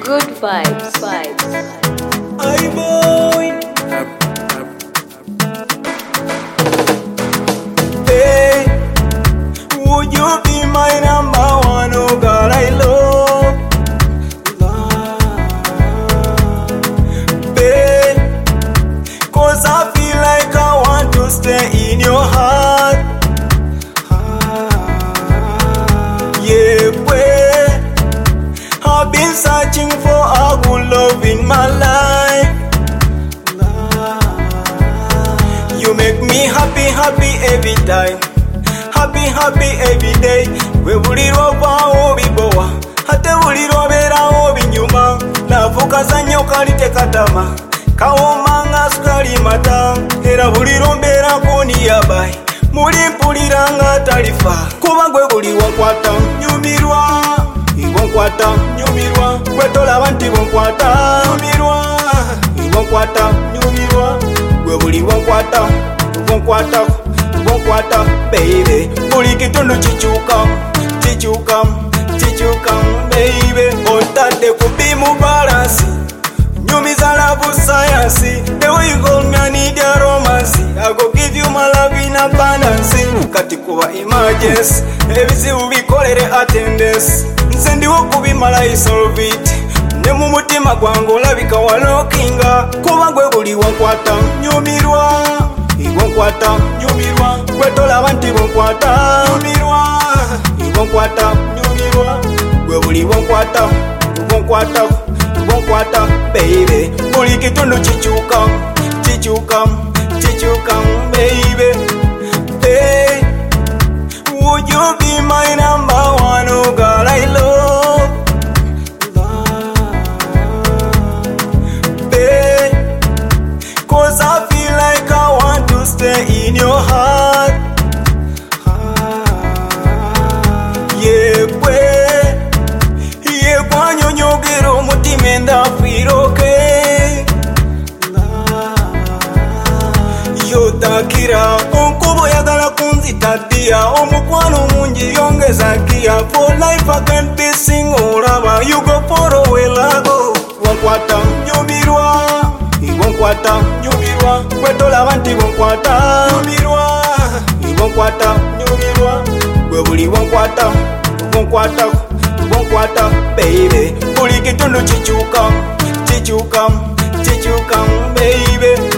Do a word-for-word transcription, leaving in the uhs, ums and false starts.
Good vibes, vibes. Ay boy, hey, would you be my number one? Oh God, I love, love, hey, cause I feel like I want to stay in your heart. Yeah, boy, I've been searching for a good love in my life. You make me happy, happy every time. Happy, happy every day. We buli lwova obibowa, ate buli lwobera obinyuma. Navuka zanyo kalite katama, kaoma nga sukali mata. Era buli lwombera kuni yabai, muli mpulira nga talifa. Kuba gwe buli wankwata nyumirwa, iwankwata nyumirwa. Gwe tolaba nti wankwata nyumirwa, iwankwata nyumirwa. Gwe buli wankwata, wankwata, wankwata, baby. Buli kitundu kikyuka, kikyuka, kikyuka, baby. Otadde ku bimu balansi, nyumiza love science. The way you hold me I need your romance. I go give you my love in abundance. Kati kuba emergency, ebizibu bikolere attendance. Nze ndiwo kubimala isolve it. Ne mu mutima gwange olabika walokinga. Kuba gwe buli wankwata nyumirwa, iwankwata nyumirwa. Gwe tolaba nti wankwata nyumirwa, iwankwata nyumirwa. Gwe buli wankwata, wankwata, wankwata, baby. Buli kitundu kikyuka, kikyuka, kikyuka, baby. Hey, would you be my number one? Oh God, I love, love, hey, cause I feel like I want to stay in your heart. Yeah, boy, yeah, kwanyonyogera omutima enda feel okay. Yotakira onkubo yagala kunzita dia, omukwano mungi yongeza gia. For life I can't be single lover, you go far away lago. Wankwata nyumirwa, iwankwata nyumirwa. Gwe tolaba nti wankwata nyumirwa, iwankwata nyumirwa. Gwe buli wankwata, wankwata, wankwata, baby. Buli kitundu kikyuka, kikyuka, kikyuka, baby.